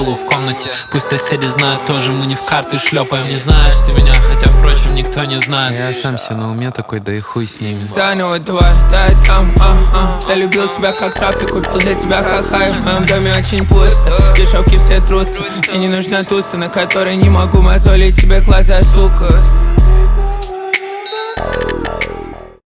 пулу в комнате. Пусть соседи знают тоже, мы не в карты шлепаем. Не знаешь ты меня, хотя, впрочем, никто не знает. Я сам себе на уме такой, да и хуй с ними. Заново давай, дай там, Я любил тебя как трап и купил для тебя как хай. В моем доме очень пусто, дешевки все трутся. Мне не нужна туса, на которой не могу мозолить тебе глаза, сука.